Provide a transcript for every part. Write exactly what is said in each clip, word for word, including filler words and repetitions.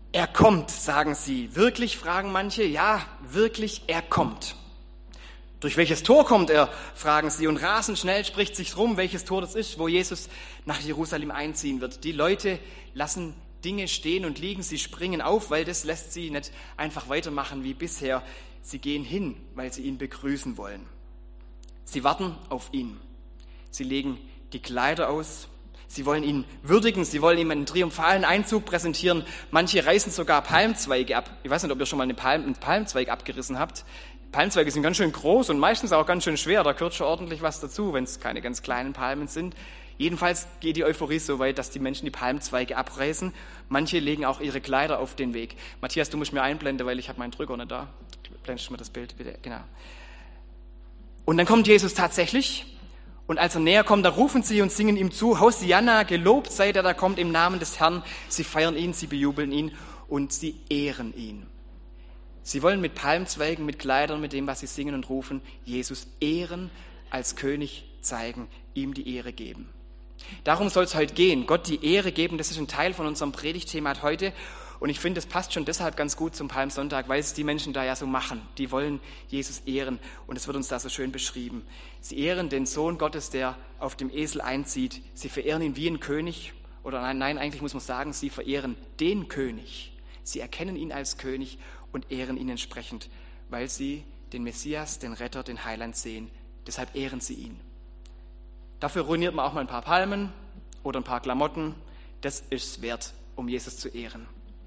Er kommt, sagen sie. Wirklich, fragen manche. Ja, wirklich, er kommt. Durch welches Tor kommt er, fragen sie. Und rasend schnell spricht sich rum, welches Tor das ist, wo Jesus nach Jerusalem einziehen wird. Die Leute lassen Dinge stehen und liegen, sie springen auf, weil das lässt sie nicht einfach weitermachen wie bisher. Sie gehen hin, weil sie ihn begrüßen wollen. Sie warten auf ihn. Sie legen die Kleider aus. Sie wollen ihn würdigen, sie wollen ihm einen triumphalen Einzug präsentieren. Manche reißen sogar Palmzweige ab. Ich weiß nicht, ob ihr schon mal einen, Palm, einen Palmzweig abgerissen habt. Palmzweige sind ganz schön groß und meistens auch ganz schön schwer. Da gehört schon ordentlich was dazu, wenn es keine ganz kleinen Palmen sind. Jedenfalls geht die Euphorie so weit, dass die Menschen die Palmzweige abreißen. Manche legen auch ihre Kleider auf den Weg. Matthias, du musst mir einblenden, weil ich habe meinen Drücker nicht da. Blendest du mir das Bild bitte, genau. Und dann kommt Jesus tatsächlich. Und als er näher kommt, da rufen sie und singen ihm zu, Hosianna, gelobt sei der, da kommt im Namen des Herrn. Sie feiern ihn, sie bejubeln ihn und sie ehren ihn. Sie wollen mit Palmzweigen, mit Kleidern, mit dem, was sie singen und rufen, Jesus ehren, als König zeigen, ihm die Ehre geben. Darum soll es heute gehen, Gott die Ehre geben, das ist ein Teil von unserem Predigtthema heute. Und ich finde, das passt schon deshalb ganz gut zum Palmsonntag, weil es die Menschen da ja so machen. Die wollen Jesus ehren und es wird uns da so schön beschrieben. Sie ehren den Sohn Gottes, der auf dem Esel einzieht. Sie verehren ihn wie ein König. Oder nein, nein, eigentlich muss man sagen, sie verehren den König. Sie erkennen ihn als König und ehren ihn entsprechend, weil sie den Messias, den Retter, den Heiland sehen. Deshalb ehren sie ihn. Dafür ruiniert man auch mal ein paar Palmen oder ein paar Klamotten. Das ist es wert, um Jesus zu ehren.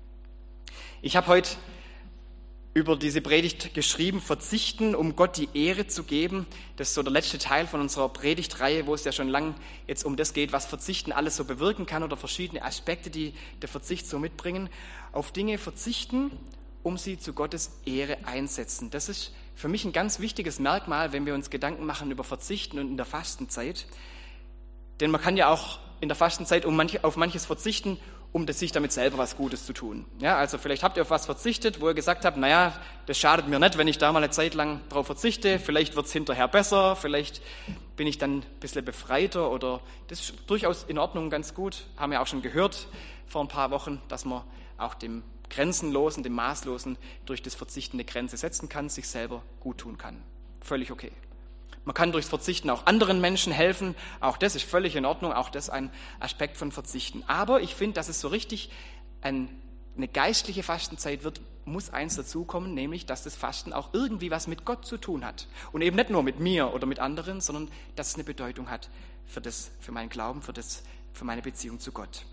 Ich habe heute über diese Predigt geschrieben, verzichten, um Gott die Ehre zu geben. Das ist so der letzte Teil von unserer Predigtreihe, wo es ja schon lang jetzt um das geht, was Verzichten alles so bewirken kann oder verschiedene Aspekte, die der Verzicht so mitbringen. Auf Dinge verzichten, um sie zu Gottes Ehre einsetzen. Das ist für mich ein ganz wichtiges Merkmal, wenn wir uns Gedanken machen über Verzichten und in der Fastenzeit. Denn man kann ja auch in der Fastenzeit um manch, auf manches verzichten, um das, sich damit selber was Gutes zu tun. Ja, also vielleicht habt ihr auf was verzichtet, wo ihr gesagt habt, naja, das schadet mir nicht, wenn ich da mal eine Zeit lang drauf verzichte, vielleicht wird es hinterher besser, vielleicht bin ich dann ein bisschen befreiter oder das ist durchaus in Ordnung, ganz gut. Haben wir auch schon gehört vor ein paar Wochen, dass man auch dem Grenzenlosen, dem Maßlosen durch das Verzichten eine Grenze setzen kann, sich selber gut tun kann. Völlig okay. Man kann durchs Verzichten auch anderen Menschen helfen. Auch das ist völlig in Ordnung. Auch das ist ein Aspekt von Verzichten. Aber ich finde, dass es so richtig ein, eine geistliche Fastenzeit wird, muss eins dazukommen, nämlich, dass das Fasten auch irgendwie was mit Gott zu tun hat. Und eben nicht nur mit mir oder mit anderen, sondern dass es eine Bedeutung hat für das, für meinen Glauben, für das, für meine Beziehung zu Gott.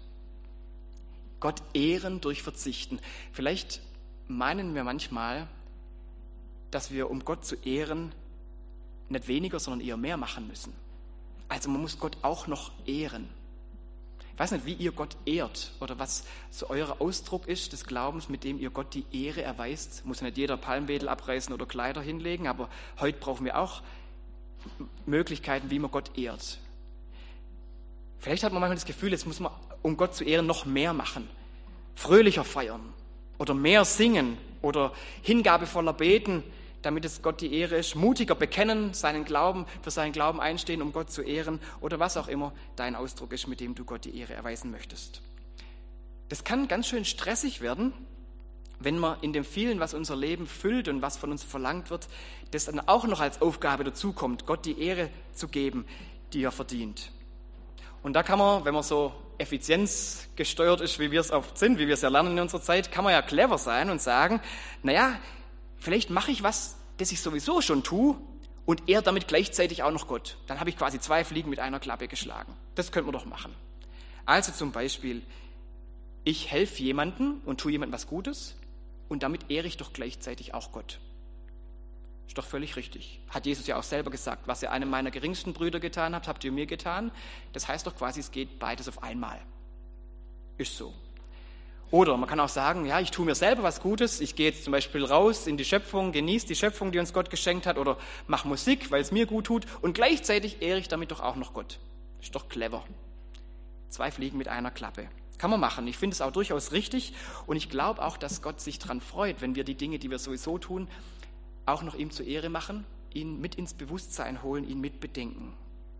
Gott ehren durch Verzichten. Vielleicht meinen wir manchmal, dass wir, um Gott zu ehren, nicht weniger, sondern eher mehr machen müssen. Also man muss Gott auch noch ehren. Ich weiß nicht, wie ihr Gott ehrt oder was so euer Ausdruck ist des Glaubens, mit dem ihr Gott die Ehre erweist. Muss nicht jeder Palmwedel abreißen oder Kleider hinlegen, aber heute brauchen wir auch Möglichkeiten, wie man Gott ehrt. Vielleicht hat man manchmal das Gefühl, jetzt muss man, um Gott zu ehren, noch mehr machen. Fröhlicher feiern oder mehr singen oder hingabevoller beten, damit es Gott die Ehre ist, mutiger bekennen, seinen Glauben, für seinen Glauben einstehen, um Gott zu ehren oder was auch immer dein Ausdruck ist, mit dem du Gott die Ehre erweisen möchtest. Das kann ganz schön stressig werden, wenn man in dem vielen, was unser Leben füllt und was von uns verlangt wird, das dann auch noch als Aufgabe dazukommt, Gott die Ehre zu geben, die er verdient. Und da kann man, wenn man so effizienzgesteuert ist, wie wir es oft sind, wie wir es ja lernen in unserer Zeit, kann man ja clever sein und sagen, naja, vielleicht mache ich was, das ich sowieso schon tue und ehre damit gleichzeitig auch noch Gott. Dann habe ich quasi zwei Fliegen mit einer Klappe geschlagen. Das könnte man doch machen. Also zum Beispiel, ich helfe jemandem und tue jemandem was Gutes und damit ehre ich doch gleichzeitig auch Gott. Ist doch völlig richtig. Hat Jesus ja auch selber gesagt, was ihr einem meiner geringsten Brüder getan habt, habt ihr mir getan. Das heißt doch quasi, es geht beides auf einmal. Ist so. Oder man kann auch sagen, ja, ich tue mir selber was Gutes, ich gehe jetzt zum Beispiel raus in die Schöpfung, genieße die Schöpfung, die uns Gott geschenkt hat, oder mache Musik, weil es mir gut tut und gleichzeitig ehre ich damit doch auch noch Gott. Ist doch clever. Zwei Fliegen mit einer Klappe. Kann man machen. Ich finde es auch durchaus richtig und ich glaube auch, dass Gott sich daran freut, wenn wir die Dinge, die wir sowieso tun, auch noch ihm zur Ehre machen, ihn mit ins Bewusstsein holen, ihn mit bedenken.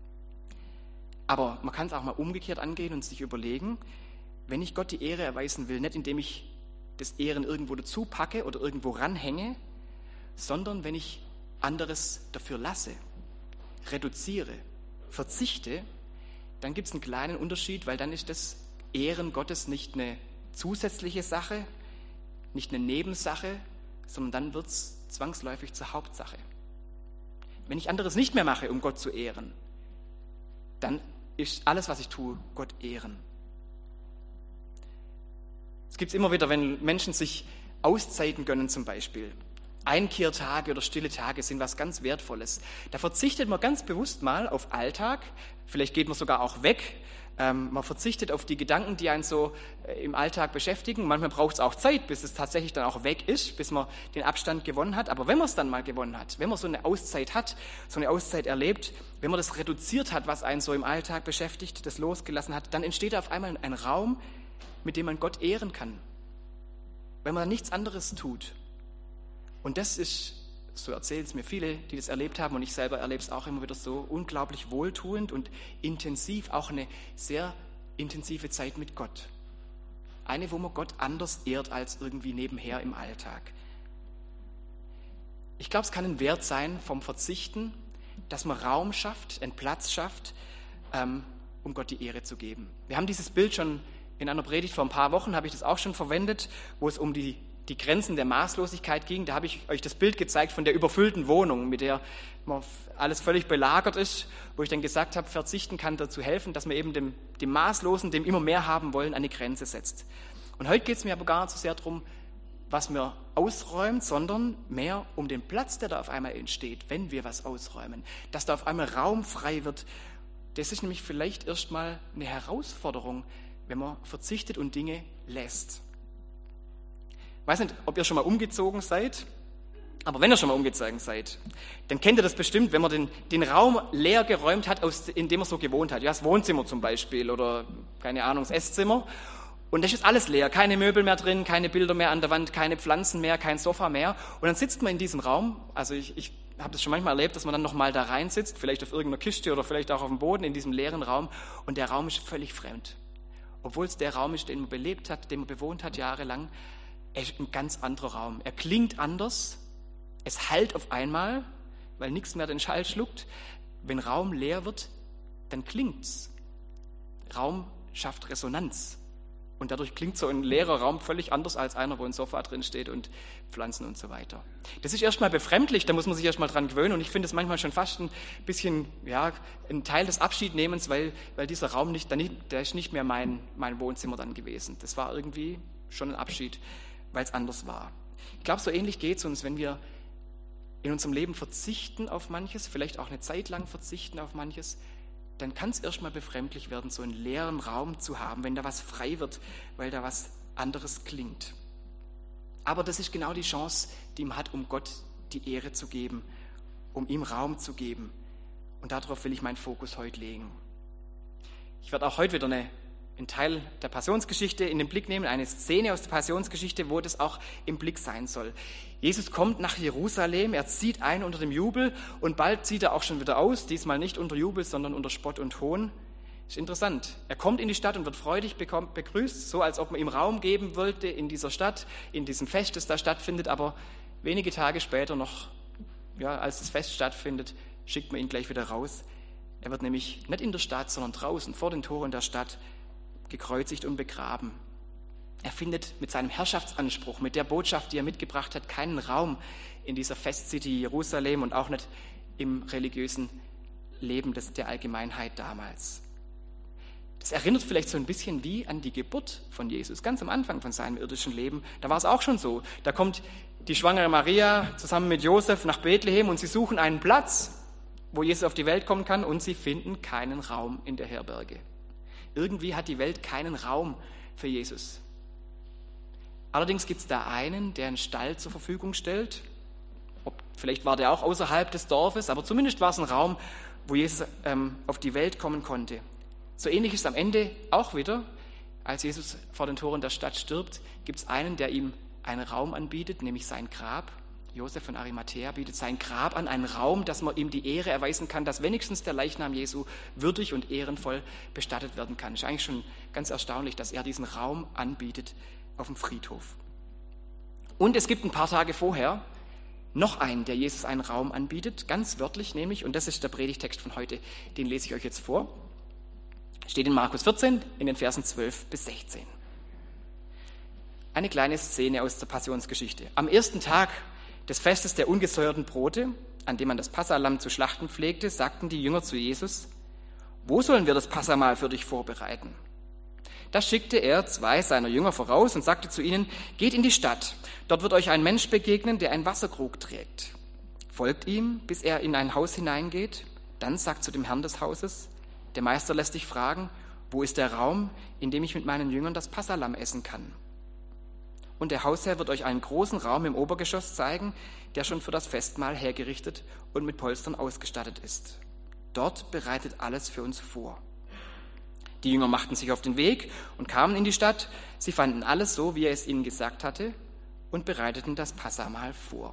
Aber man kann es auch mal umgekehrt angehen und sich überlegen, wenn ich Gott die Ehre erweisen will, nicht indem ich das Ehren irgendwo dazu packe oder irgendwo ranhänge, sondern wenn ich anderes dafür lasse, reduziere, verzichte, dann gibt es einen kleinen Unterschied, weil dann ist das Ehren Gottes nicht eine zusätzliche Sache, nicht eine Nebensache, sondern dann wird es zwangsläufig zur Hauptsache. Wenn ich anderes nicht mehr mache, um Gott zu ehren, dann ist alles, was ich tue, Gott ehren. Es gibt es immer wieder, wenn Menschen sich Auszeiten gönnen zum Beispiel. Einkehrtage oder stille Tage sind was ganz Wertvolles. Da verzichtet man ganz bewusst mal auf Alltag, vielleicht geht man sogar auch weg. Ähm, man verzichtet auf die Gedanken, die einen so äh, im Alltag beschäftigen. Manchmal braucht es auch Zeit, bis es tatsächlich dann auch weg ist, bis man den Abstand gewonnen hat. Aber wenn man es dann mal gewonnen hat, wenn man so eine Auszeit hat, so eine Auszeit erlebt, wenn man das reduziert hat, was einen so im Alltag beschäftigt, das losgelassen hat, dann entsteht auf einmal ein Raum, mit dem man Gott ehren kann. Wenn man nichts anderes tut. Und das ist, so erzählen es mir viele, die das erlebt haben, und ich selber erlebe es auch immer wieder so, unglaublich wohltuend und intensiv, auch eine sehr intensive Zeit mit Gott. Eine, wo man Gott anders ehrt als irgendwie nebenher im Alltag. Ich glaube, es kann ein Wert sein vom Verzichten, dass man Raum schafft, einen Platz schafft, ähm, um Gott die Ehre zu geben. Wir haben dieses Bild schon in einer Predigt vor ein paar Wochen, habe ich das auch schon verwendet, wo es um die die Grenzen der Maßlosigkeit ging. Da habe ich euch das Bild gezeigt von der überfüllten Wohnung, mit der alles völlig belagert ist, wo ich dann gesagt habe, verzichten kann dazu helfen, dass man eben dem, dem Maßlosen, dem immer mehr haben wollen, eine Grenze setzt. Und heute geht es mir aber gar nicht so sehr darum, was man ausräumt, sondern mehr um den Platz, der da auf einmal entsteht, wenn wir was ausräumen. Dass da auf einmal Raum frei wird. Das ist nämlich vielleicht erstmal eine Herausforderung, wenn man verzichtet und Dinge lässt. Ich weiß nicht, ob ihr schon mal umgezogen seid, aber wenn ihr schon mal umgezogen seid, dann kennt ihr das bestimmt, wenn man den, den Raum leer geräumt hat, aus, in dem man so gewohnt hat. Ja, das Wohnzimmer zum Beispiel oder, keine Ahnung, das Esszimmer. Und das ist alles leer, keine Möbel mehr drin, keine Bilder mehr an der Wand, keine Pflanzen mehr, kein Sofa mehr. Und dann sitzt man in diesem Raum, also ich, ich habe das schon manchmal erlebt, dass man dann nochmal da rein sitzt, vielleicht auf irgendeiner Kiste oder vielleicht auch auf dem Boden, in diesem leeren Raum, und der Raum ist völlig fremd. Obwohl es der Raum ist, den man belebt hat, den man bewohnt hat jahrelang. Er ist ein ganz anderer Raum. Er klingt anders. Es hallt auf einmal, weil nichts mehr den Schall schluckt. Wenn Raum leer wird, dann klingt's. Raum schafft Resonanz. Und dadurch klingt so ein leerer Raum völlig anders als einer, wo ein Sofa drin steht und Pflanzen und so weiter. Das ist erstmal befremdlich, da muss man sich erstmal dran gewöhnen. Und ich finde es manchmal schon fast ein bisschen, ja, ein Teil des Abschiednehmens, weil, weil dieser Raum nicht, der ist nicht mehr mein, mein Wohnzimmer dann gewesen. Das war irgendwie schon ein Abschied, weil es anders war. Ich glaube, so ähnlich geht es uns, wenn wir in unserem Leben verzichten auf manches, vielleicht auch eine Zeit lang verzichten auf manches, dann kann es erstmal befremdlich werden, so einen leeren Raum zu haben, wenn da was frei wird, weil da was anderes klingt. Aber das ist genau die Chance, die man hat, um Gott die Ehre zu geben, um ihm Raum zu geben. Und darauf will ich meinen Fokus heute legen. Ich werde auch heute wieder eine einen Teil der Passionsgeschichte in den Blick nehmen, eine Szene aus der Passionsgeschichte, wo das auch im Blick sein soll. Jesus kommt nach Jerusalem, er zieht ein unter dem Jubel und bald zieht er auch schon wieder aus, diesmal nicht unter Jubel, sondern unter Spott und Hohn. Ist interessant. Er kommt in die Stadt und wird freudig begrüßt, so als ob man ihm Raum geben wollte in dieser Stadt, in diesem Fest, das da stattfindet, aber wenige Tage später noch, ja, als das Fest stattfindet, schickt man ihn gleich wieder raus. Er wird nämlich nicht in der Stadt, sondern draußen vor den Toren der Stadt gekreuzigt und begraben. Er findet mit seinem Herrschaftsanspruch, mit der Botschaft, die er mitgebracht hat, keinen Raum in dieser Festcity Jerusalem und auch nicht im religiösen Leben des, der Allgemeinheit damals. Das erinnert vielleicht so ein bisschen wie an die Geburt von Jesus, ganz am Anfang von seinem irdischen Leben. Da war es auch schon so. Da kommt die schwangere Maria zusammen mit Josef nach Bethlehem und sie suchen einen Platz, wo Jesus auf die Welt kommen kann, und sie finden keinen Raum in der Herberge. Irgendwie hat die Welt keinen Raum für Jesus. Allerdings gibt es da einen, der einen Stall zur Verfügung stellt. Ob, vielleicht war der auch außerhalb des Dorfes, aber zumindest war es ein Raum, wo Jesus ähm, auf die Welt kommen konnte. So ähnlich ist es am Ende auch wieder, als Jesus vor den Toren der Stadt stirbt, gibt es einen, der ihm einen Raum anbietet, nämlich sein Grab. Josef von Arimathäa bietet sein Grab an, einen Raum, dass man ihm die Ehre erweisen kann, dass wenigstens der Leichnam Jesu würdig und ehrenvoll bestattet werden kann. Ist eigentlich schon ganz erstaunlich, dass er diesen Raum anbietet auf dem Friedhof. Und es gibt ein paar Tage vorher noch einen, der Jesus einen Raum anbietet, ganz wörtlich nämlich, und das ist der Predigtext von heute, den lese ich euch jetzt vor. Steht in Markus vierzehn, in den Versen zwölf bis sechzehn. Eine kleine Szene aus der Passionsgeschichte. Am ersten Tag des Festes der ungesäuerten Brote, an dem man das Passalamm zu schlachten pflegte, sagten die Jünger zu Jesus: Wo sollen wir das Passamahl für dich vorbereiten? Da schickte er zwei seiner Jünger voraus und sagte zu ihnen: Geht in die Stadt, dort wird euch ein Mensch begegnen, der einen Wasserkrug trägt. Folgt ihm, bis er in ein Haus hineingeht, dann sagt zu dem Herrn des Hauses: Der Meister lässt dich fragen, wo ist der Raum, in dem ich mit meinen Jüngern das Passalamm essen kann? Und der Hausherr wird euch einen großen Raum im Obergeschoss zeigen, der schon für das Festmahl hergerichtet und mit Polstern ausgestattet ist. Dort bereitet alles für uns vor. Die Jünger machten sich auf den Weg und kamen in die Stadt. Sie fanden alles so, wie er es ihnen gesagt hatte, und bereiteten das Passamahl vor.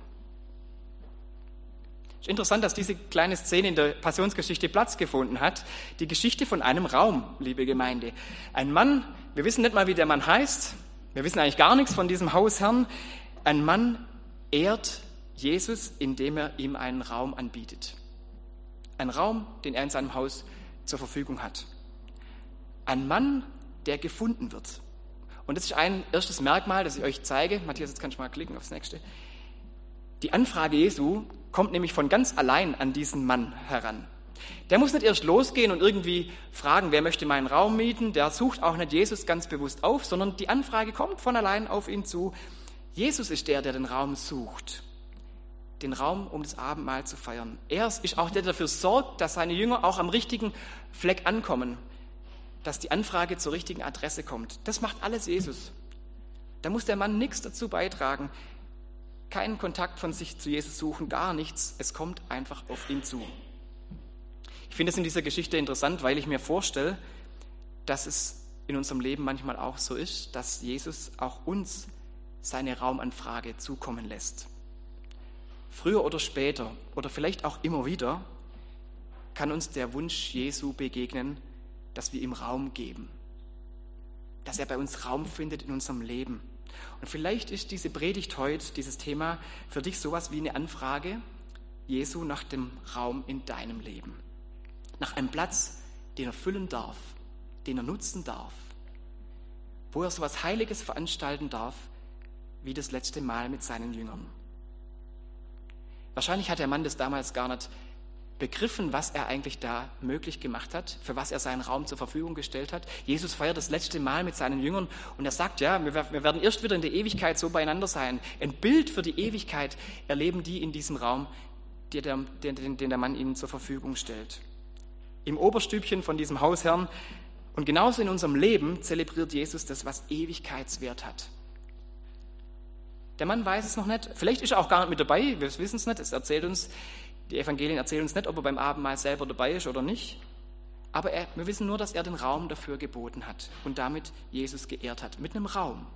Es ist interessant, dass diese kleine Szene in der Passionsgeschichte Platz gefunden hat. Die Geschichte von einem Raum, liebe Gemeinde. Ein Mann, wir wissen nicht mal, wie der Mann heißt, wir wissen eigentlich gar nichts von diesem Hausherrn. Ein Mann ehrt Jesus, indem er ihm einen Raum anbietet. Ein Raum, den er in seinem Haus zur Verfügung hat. Ein Mann, der gefunden wird. Und das ist ein erstes Merkmal, das ich euch zeige. Matthias, jetzt kannst du mal klicken aufs nächste. Die Anfrage Jesu kommt nämlich von ganz allein an diesen Mann heran. Der muss nicht erst losgehen und irgendwie fragen, wer möchte meinen Raum mieten. Der sucht auch nicht Jesus ganz bewusst auf, sondern die Anfrage kommt von allein auf ihn zu. Jesus ist der, der den Raum sucht. Den Raum, um das Abendmahl zu feiern. Er ist auch der, der dafür sorgt, dass seine Jünger auch am richtigen Fleck ankommen. Dass die Anfrage zur richtigen Adresse kommt. Das macht alles Jesus. Da muss der Mann nichts dazu beitragen. Keinen Kontakt von sich zu Jesus suchen, gar nichts. Es kommt einfach auf ihn zu. Ich finde es in dieser Geschichte interessant, weil ich mir vorstelle, dass es in unserem Leben manchmal auch so ist, dass Jesus auch uns seine Raumanfrage zukommen lässt. Früher oder später oder vielleicht auch immer wieder kann uns der Wunsch Jesu begegnen, dass wir ihm Raum geben, dass er bei uns Raum findet in unserem Leben. Und vielleicht ist diese Predigt heute, dieses Thema, für dich sowas wie eine Anfrage Jesu nach dem Raum in deinem Leben. Nach einem Platz, den er füllen darf, den er nutzen darf, wo er sowas Heiliges veranstalten darf, wie das letzte Mal mit seinen Jüngern. Wahrscheinlich hat der Mann das damals gar nicht begriffen, was er eigentlich da möglich gemacht hat, für was er seinen Raum zur Verfügung gestellt hat. Jesus feiert das letzte Mal mit seinen Jüngern und er sagt, ja, wir werden erst wieder in der Ewigkeit so beieinander sein. Ein Bild für die Ewigkeit erleben die in diesem Raum, den der, den der Mann ihnen zur Verfügung stellt. Im Oberstübchen von diesem Hausherrn und genauso in unserem Leben zelebriert Jesus das, was Ewigkeitswert hat. Der Mann weiß es noch nicht, vielleicht ist er auch gar nicht mit dabei, wir wissen es nicht, es erzählt uns, die Evangelien erzählen uns nicht, ob er beim Abendmahl selber dabei ist oder nicht, aber er, wir wissen nur, dass er den Raum dafür geboten hat und damit Jesus geehrt hat, mit einem Raum.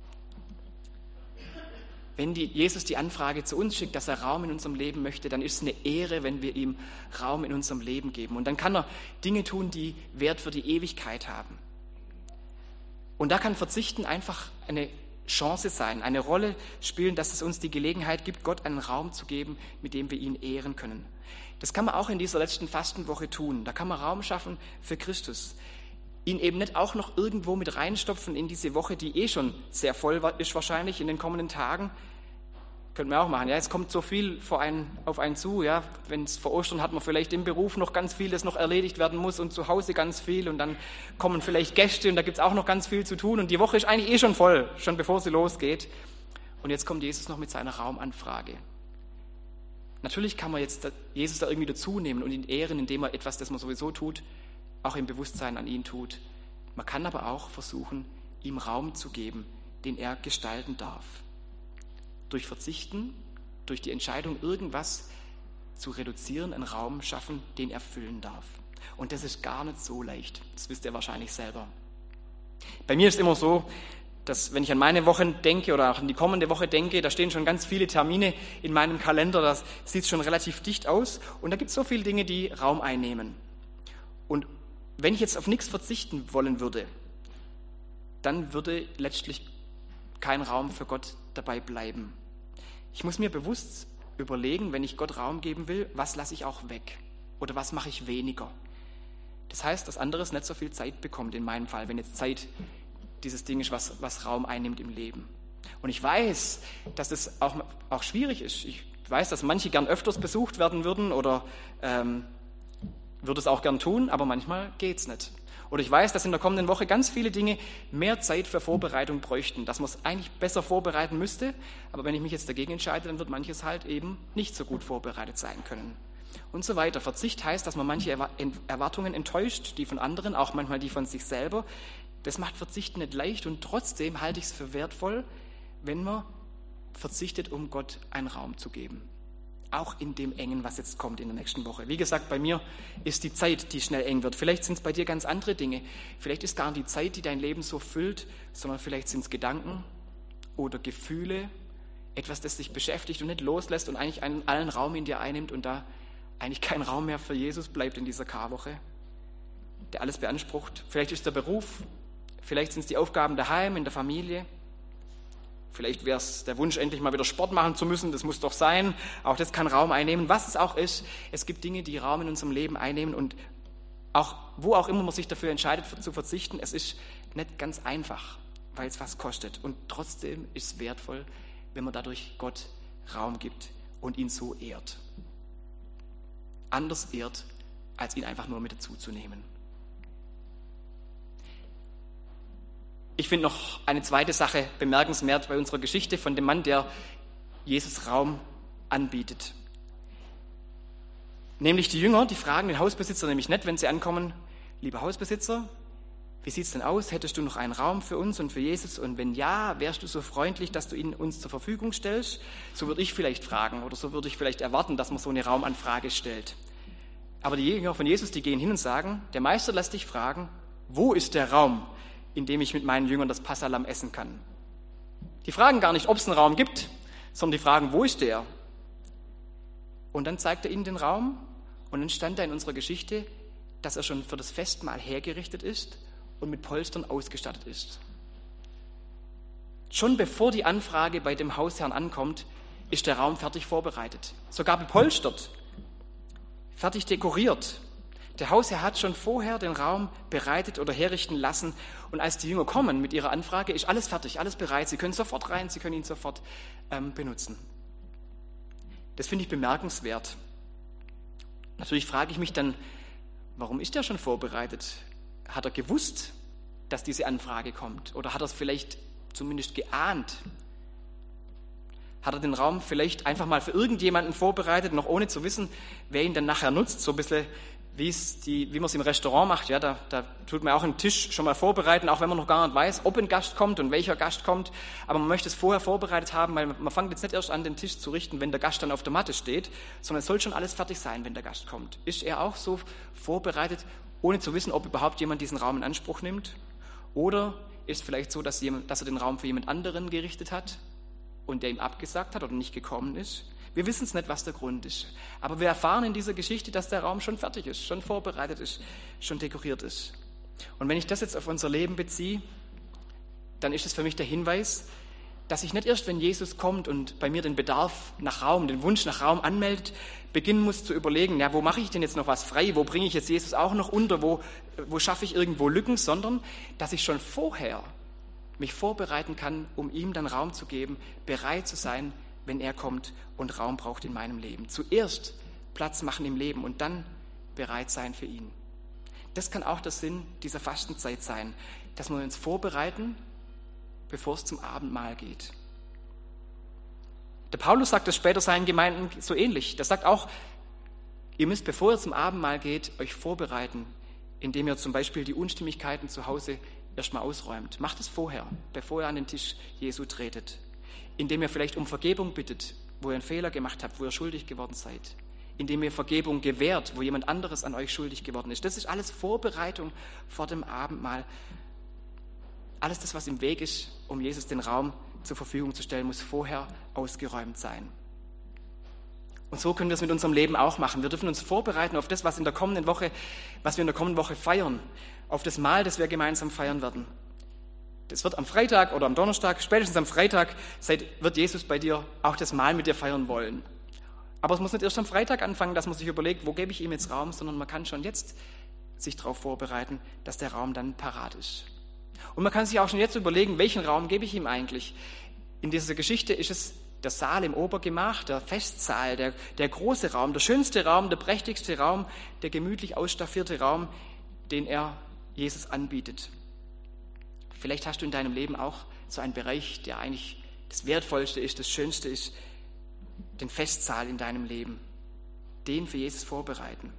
Wenn die, Jesus die Anfrage zu uns schickt, dass er Raum in unserem Leben möchte, dann ist es eine Ehre, wenn wir ihm Raum in unserem Leben geben. Und dann kann er Dinge tun, die Wert für die Ewigkeit haben. Und da kann Verzichten einfach eine Chance sein, eine Rolle spielen, dass es uns die Gelegenheit gibt, Gott einen Raum zu geben, mit dem wir ihn ehren können. Das kann man auch in dieser letzten Fastenwoche tun. Da kann man Raum schaffen für Christus. Ihn eben nicht auch noch irgendwo mit reinstopfen in diese Woche, die eh schon sehr voll ist wahrscheinlich in den kommenden Tagen. Könnten wir auch machen. Ja, es kommt so viel vor einen, auf einen zu. Ja, wenn es vor Ostern hat man vielleicht im Beruf noch ganz viel, das noch erledigt werden muss und zu Hause ganz viel und dann kommen vielleicht Gäste und da gibt es auch noch ganz viel zu tun und die Woche ist eigentlich eh schon voll, schon bevor sie losgeht. Und jetzt kommt Jesus noch mit seiner Raumanfrage. Natürlich kann man jetzt Jesus da irgendwie dazu nehmen und ihn ehren, indem er etwas, das man sowieso tut, auch im Bewusstsein an ihn tut. Man kann aber auch versuchen, ihm Raum zu geben, den er gestalten darf. Durch Verzichten, durch die Entscheidung, irgendwas zu reduzieren, einen Raum schaffen, den er füllen darf. Und das ist gar nicht so leicht. Das wisst ihr wahrscheinlich selber. Bei mir ist es immer so, dass wenn ich an meine Wochen denke oder auch an die kommende Woche denke, da stehen schon ganz viele Termine in meinem Kalender, das sieht schon relativ dicht aus und da gibt es so viele Dinge, die Raum einnehmen. Und wenn ich jetzt auf nichts verzichten wollen würde, dann würde letztlich kein Raum für Gott dabei bleiben. Ich muss mir bewusst überlegen, wenn ich Gott Raum geben will, was lasse ich auch weg oder was mache ich weniger. Das heißt, dass anderes nicht so viel Zeit bekommt, in meinem Fall, wenn jetzt Zeit dieses Ding ist, was, was Raum einnimmt im Leben. Und ich weiß, dass das auch, auch schwierig ist. Ich weiß, dass manche gern öfters besucht werden würden oder ähm, würde es auch gern tun, aber manchmal geht es nicht. Oder ich weiß, dass in der kommenden Woche ganz viele Dinge mehr Zeit für Vorbereitung bräuchten, dass man es eigentlich besser vorbereiten müsste, aber wenn ich mich jetzt dagegen entscheide, dann wird manches halt eben nicht so gut vorbereitet sein können. Und so weiter. Verzicht heißt, dass man manche Erwartungen enttäuscht, die von anderen, auch manchmal die von sich selber. Das macht Verzichten nicht leicht und trotzdem halte ich es für wertvoll, wenn man verzichtet, um Gott einen Raum zu geben. Auch in dem Engen, was jetzt kommt in der nächsten Woche. Wie gesagt, bei mir ist die Zeit, die schnell eng wird. Vielleicht sind es bei dir ganz andere Dinge. Vielleicht ist gar nicht die Zeit, die dein Leben so füllt, sondern vielleicht sind es Gedanken oder Gefühle, etwas, das dich beschäftigt und nicht loslässt und eigentlich einen, allen Raum in dir einnimmt und da eigentlich kein Raum mehr für Jesus bleibt in dieser Karwoche, der alles beansprucht. Vielleicht ist der Beruf, vielleicht sind es die Aufgaben daheim, in der Familie. Vielleicht wäre es der Wunsch, endlich mal wieder Sport machen zu müssen. Das muss doch sein. Auch das kann Raum einnehmen. Was es auch ist, es gibt Dinge, die Raum in unserem Leben einnehmen. Und auch wo auch immer man sich dafür entscheidet, zu verzichten, es ist nicht ganz einfach, weil es was kostet. Und trotzdem ist es wertvoll, wenn man dadurch Gott Raum gibt und ihn so ehrt. Anders ehrt, als ihn einfach nur mit dazuzunehmen. Ich finde noch eine zweite Sache bemerkenswert bei unserer Geschichte von dem Mann, der Jesus Raum anbietet. Nämlich die Jünger, die fragen den Hausbesitzer nämlich nicht, wenn sie ankommen, lieber Hausbesitzer, wie sieht es denn aus? Hättest du noch einen Raum für uns und für Jesus? Und wenn ja, wärst du so freundlich, dass du ihn uns zur Verfügung stellst? So würde ich vielleicht fragen oder so würde ich vielleicht erwarten, dass man so eine Raumanfrage stellt. Aber die Jünger von Jesus, die gehen hin und sagen, der Meister lässt dich fragen, wo ist der Raum, in dem ich mit meinen Jüngern das Passahlamm essen kann? Die fragen gar nicht, ob es einen Raum gibt, sondern die fragen, wo ist der? Und dann zeigt er ihnen den Raum und dann stand da in unserer Geschichte, dass er schon für das Festmahl hergerichtet ist und mit Polstern ausgestattet ist. Schon bevor die Anfrage bei dem Hausherrn ankommt, ist der Raum fertig vorbereitet, sogar bepolstert, fertig dekoriert. Der Hausherr hat schon vorher den Raum bereitet oder herrichten lassen und als die Jünger kommen mit ihrer Anfrage, ist alles fertig, alles bereit. Sie können sofort rein, sie können ihn sofort ähm, benutzen. Das finde ich bemerkenswert. Natürlich frage ich mich dann, warum ist er schon vorbereitet? Hat er gewusst, dass diese Anfrage kommt? Oder hat er es vielleicht zumindest geahnt? Hat er den Raum vielleicht einfach mal für irgendjemanden vorbereitet, noch ohne zu wissen, wer ihn dann nachher nutzt? So ein bisschen, wie es die, wie man es im Restaurant macht. Ja, da, da tut man auch einen Tisch schon mal vorbereiten, auch wenn man noch gar nicht weiß, ob ein Gast kommt und welcher Gast kommt. Aber man möchte es vorher vorbereitet haben, weil man fängt jetzt nicht erst an, den Tisch zu richten, wenn der Gast dann auf der Matte steht, sondern es soll schon alles fertig sein, wenn der Gast kommt. Ist er auch so vorbereitet, ohne zu wissen, ob überhaupt jemand diesen Raum in Anspruch nimmt? Oder ist es vielleicht so, dass, jemand, dass er den Raum für jemand anderen gerichtet hat und der ihm abgesagt hat oder nicht gekommen ist? Wir wissen es nicht, was der Grund ist. Aber wir erfahren in dieser Geschichte, dass der Raum schon fertig ist, schon vorbereitet ist, schon dekoriert ist. Und wenn ich das jetzt auf unser Leben beziehe, dann ist es für mich der Hinweis, dass ich nicht erst, wenn Jesus kommt und bei mir den Bedarf nach Raum, den Wunsch nach Raum anmeldet, beginnen muss zu überlegen, ja, wo mache ich denn jetzt noch was frei, wo bringe ich jetzt Jesus auch noch unter, wo, wo schaffe ich irgendwo Lücken, sondern dass ich schon vorher mich vorbereiten kann, um ihm dann Raum zu geben, bereit zu sein, wenn er kommt und Raum braucht in meinem Leben. Zuerst Platz machen im Leben und dann bereit sein für ihn. Das kann auch der Sinn dieser Fastenzeit sein, dass wir uns vorbereiten, bevor es zum Abendmahl geht. Der Paulus sagt das später seinen Gemeinden so ähnlich. Der sagt auch, ihr müsst, bevor ihr zum Abendmahl geht, euch vorbereiten, indem ihr zum Beispiel die Unstimmigkeiten zu Hause erstmal ausräumt. Macht es vorher, bevor ihr an den Tisch Jesu tretet. Indem ihr vielleicht um Vergebung bittet, wo ihr einen Fehler gemacht habt, wo ihr schuldig geworden seid. Indem ihr Vergebung gewährt, wo jemand anderes an euch schuldig geworden ist. Das ist alles Vorbereitung vor dem Abendmahl. Alles das, was im Weg ist, um Jesus den Raum zur Verfügung zu stellen, muss vorher ausgeräumt sein. Und so können wir es mit unserem Leben auch machen. Wir dürfen uns vorbereiten auf das, was in der kommenden Woche, was wir in der kommenden Woche feiern, auf das Mahl, das wir gemeinsam feiern werden. das wird am Freitag oder am Donnerstag, spätestens am Freitag, wird Jesus bei dir auch das Mahl mit dir feiern wollen. Aber es muss nicht erst am Freitag anfangen, dass man sich überlegt, wo gebe ich ihm jetzt Raum, sondern man kann schon jetzt sich darauf vorbereiten, dass der Raum dann parat ist. Und man kann sich auch schon jetzt überlegen, welchen Raum gebe ich ihm eigentlich. In dieser Geschichte ist es der Saal im Obergemach, der Festsaal, der, der große Raum, der schönste Raum, der prächtigste Raum, der gemütlich ausstaffierte Raum, den er Jesus anbietet. Vielleicht hast du in deinem Leben auch so einen Bereich, der eigentlich das Wertvollste ist, das Schönste ist, den Festsaal in deinem Leben, den für Jesus vorbereiten.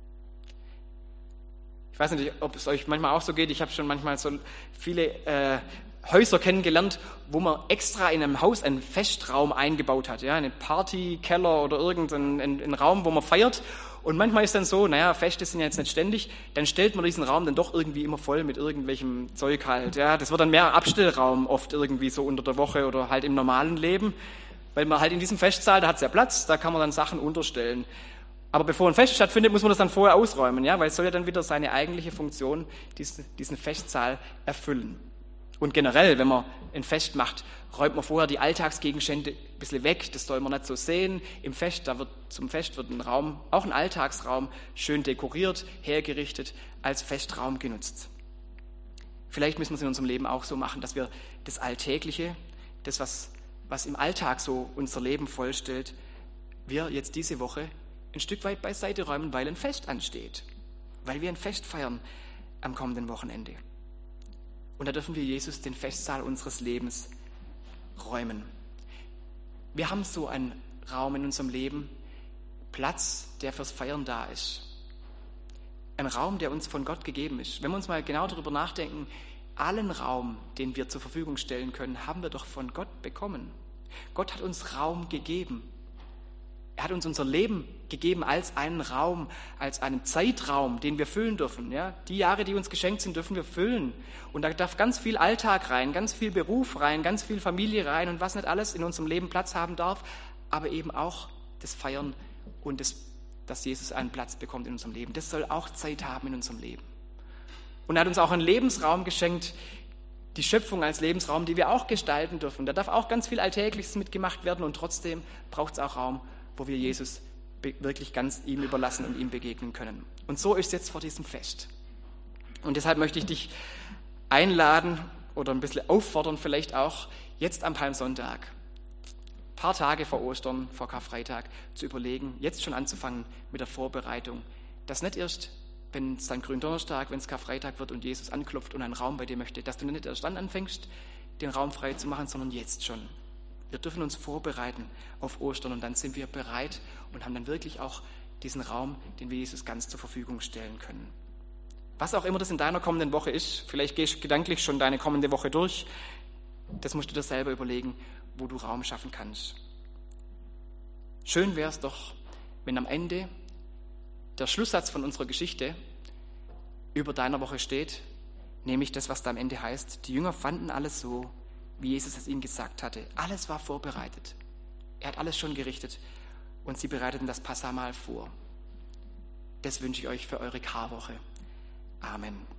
Ich weiß nicht, ob es euch manchmal auch so geht, ich habe schon manchmal so viele äh, Häuser kennengelernt, wo man extra in einem Haus einen Festraum eingebaut hat, ja, einen Partykeller oder irgendeinen einen, einen Raum, wo man feiert. Und manchmal ist dann so, naja, Feste sind ja jetzt nicht ständig, dann stellt man diesen Raum dann doch irgendwie immer voll mit irgendwelchem Zeug halt. Ja. Das wird dann mehr Abstellraum oft irgendwie so unter der Woche oder halt im normalen Leben, weil man halt in diesem Festsaal, da hat es ja Platz, da kann man dann Sachen unterstellen. Aber bevor ein Fest stattfindet, muss man das dann vorher ausräumen, ja, weil es soll ja dann wieder seine eigentliche Funktion, diesen, diesen Festsaal erfüllen. Und generell, wenn man ein Fest macht, räumt man vorher die Alltagsgegenstände ein bisschen weg, das soll man nicht so sehen. Im Fest, da wird, zum Fest wird ein Raum, auch ein Alltagsraum, schön dekoriert, hergerichtet, als Festraum genutzt. Vielleicht müssen wir es in unserem Leben auch so machen, dass wir das Alltägliche, das, was, was im Alltag so unser Leben vollstellt, wir jetzt diese Woche ein Stück weit beiseite räumen, weil ein Fest ansteht, weil wir ein Fest feiern am kommenden Wochenende. Und da dürfen wir Jesus den Festsaal unseres Lebens räumen. Wir haben so einen Raum in unserem Leben, Platz, der fürs Feiern da ist. Ein Raum, der uns von Gott gegeben ist. Wenn wir uns mal genau darüber nachdenken, allen Raum, den wir zur Verfügung stellen können, haben wir doch von Gott bekommen. Gott hat uns Raum gegeben. Er hat uns unser Leben gegeben als einen Raum, als einen Zeitraum, den wir füllen dürfen. Ja? Die Jahre, die uns geschenkt sind, dürfen wir füllen. Und da darf ganz viel Alltag rein, ganz viel Beruf rein, ganz viel Familie rein und was nicht alles in unserem Leben Platz haben darf, aber eben auch das Feiern und das, dass Jesus einen Platz bekommt in unserem Leben. Das soll auch Zeit haben in unserem Leben. Und er hat uns auch einen Lebensraum geschenkt, die Schöpfung als Lebensraum, die wir auch gestalten dürfen. Da darf auch ganz viel Alltägliches mitgemacht werden und trotzdem braucht es auch Raum, wo wir Jesus wirklich ganz ihm überlassen und ihm begegnen können. Und so ist es jetzt vor diesem Fest. Und deshalb möchte ich dich einladen oder ein bisschen auffordern, vielleicht auch jetzt am Palmsonntag, ein paar Tage vor Ostern, vor Karfreitag, zu überlegen, jetzt schon anzufangen mit der Vorbereitung. Das nicht erst, wenn es dann Gründonnerstag, wenn es Karfreitag wird und Jesus anklopft und einen Raum bei dir möchte, dass du nicht erst dann anfängst, den Raum frei zu machen, sondern jetzt schon. Wir dürfen uns vorbereiten auf Ostern und dann sind wir bereit und haben dann wirklich auch diesen Raum, den wir Jesus ganz zur Verfügung stellen können. Was auch immer das in deiner kommenden Woche ist, vielleicht gehst du gedanklich schon deine kommende Woche durch, das musst du dir selber überlegen, wo du Raum schaffen kannst. Schön wäre es doch, wenn am Ende der Schlusssatz von unserer Geschichte über deiner Woche steht, nämlich das, was da am Ende heißt, die Jünger fanden alles so, wie Jesus es ihnen gesagt hatte. Alles war vorbereitet. Er hat alles schon gerichtet und sie bereiteten das Passahmahl vor. Das wünsche ich euch für eure Karwoche. Amen.